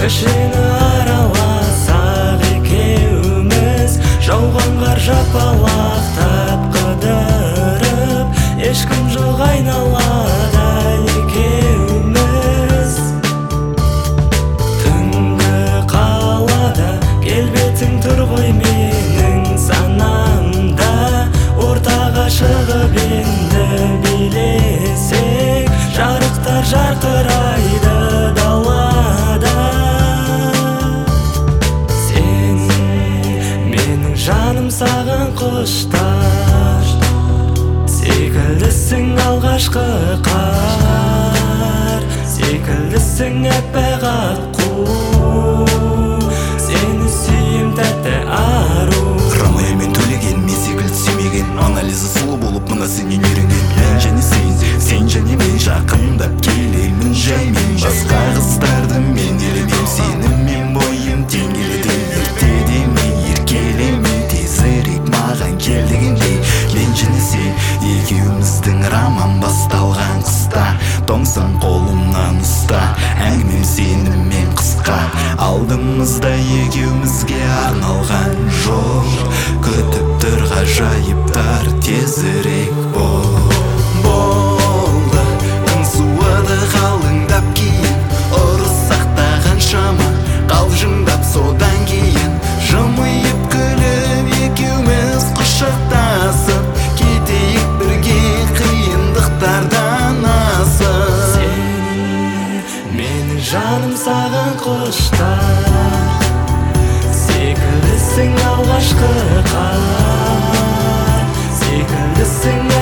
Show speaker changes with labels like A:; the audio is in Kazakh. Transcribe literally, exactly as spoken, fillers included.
A: кішіні араласақ екеуміз, жауған қар жапалақтап қыдырып, ешкім жоқ айналада екеуміз. Түнгі қалада келбетің тұр ғой менің санамда, ортаға шығып енді билесек, жарықтар жарқырайды далада. Сен менің жаным саған құштар, секілдісің алғашқы қар, секілдісің әппақ аққу, сені сүйем тәтті ару.
B: Ромео мен төлеген, мен секілді сүймеген, анализі сұлу болып мына сенен үйренген. Мен және сен, сен және мен жақындап келемін жаймен. Басқа қыздарды мен елемем, сеніммен бойым тең келеді. Ерте деме, еркелеме, тезірек маған кел дегендей. Мен және сен, екеуміздің роман басталған қыста, тоңсаң қолымнан ұста, әңгімем сенімен қысқа. Алдымызда екеумізге арналған жол, күтіп тұр ғажайыптар, тезірек бол. Болды, күн суыды қалыңдап кейін, ұрыссақ та қаншама қалжыңдап, содан кейін жымиып күліп екеуміз құшақтасып кетейік бірге қиындықтардан асып.
A: Сен менің жаным саған құштар, секілдісің алғашқы қар, секілдісің